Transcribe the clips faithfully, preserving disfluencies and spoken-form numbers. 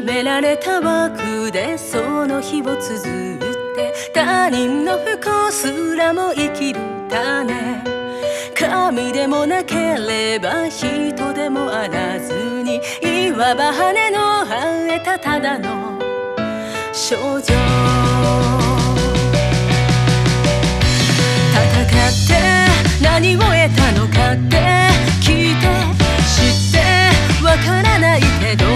決められた枠でその日を綴って他人の不幸すらも生きる種、神でもなければ人でもあらずに、いわば羽の生えたただの少女。戦って何を得たのかって聞いて知ってわからないけど、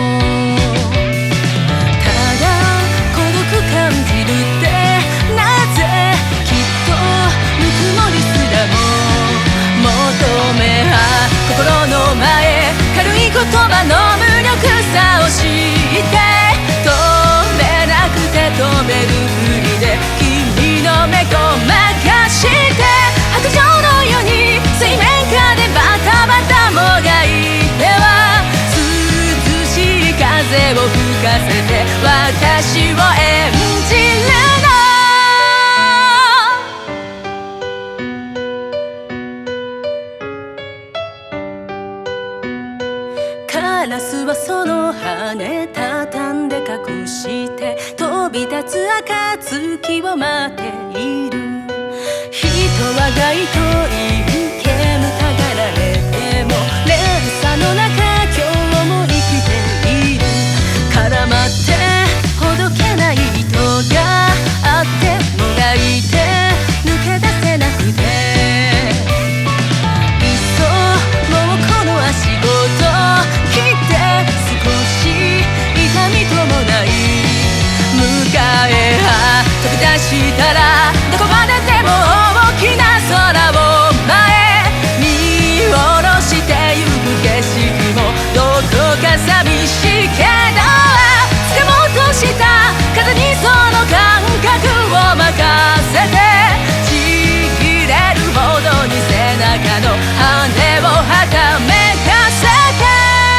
ただ孤独感じるってなぜきっとぬくもりすらも求めは心の前、軽い言葉の無力さを知って止めなくて止めるふりで君の目ごまかして、白状のように水面下でバタバタもがいては涼しい風を吹かせて私を演じるの。カラスはその羽畳んで隠して飛び立つ暁を待っている。人は街灯に煙たがられても連鎖の中今日も生きている。絡まってほどけない糸があってもがいて抜け出せなくて、いっそもうこの足ごと切って少し痛みともない迎えは飛び出したらどこまででも大きな空を前見下ろしてゆく景色もどこか寂しいけど、掴もうとした風にその感覚を任せてちぎれるほどに背中の羽をはためかせて、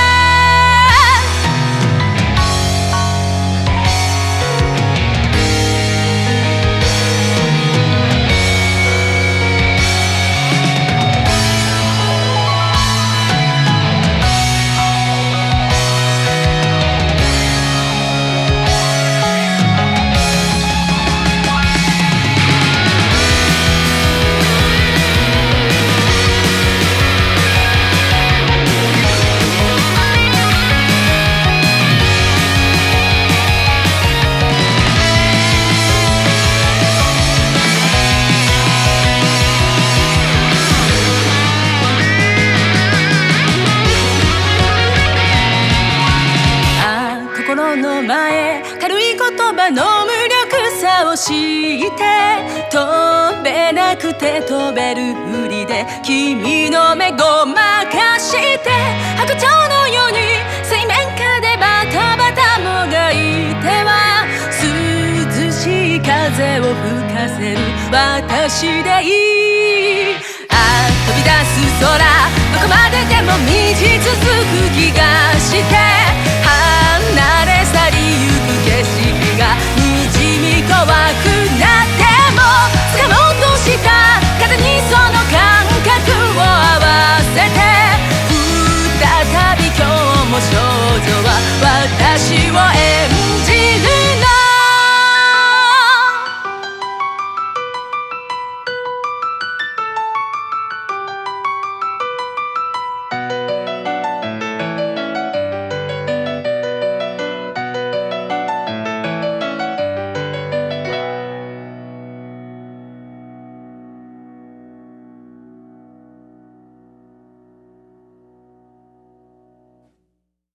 心の前軽い言葉の無力さを知って飛べなくて飛べるふりで君の目ごまかして白鳥のように水面下でバタバタもがいては涼しい風を吹かせる私でいい。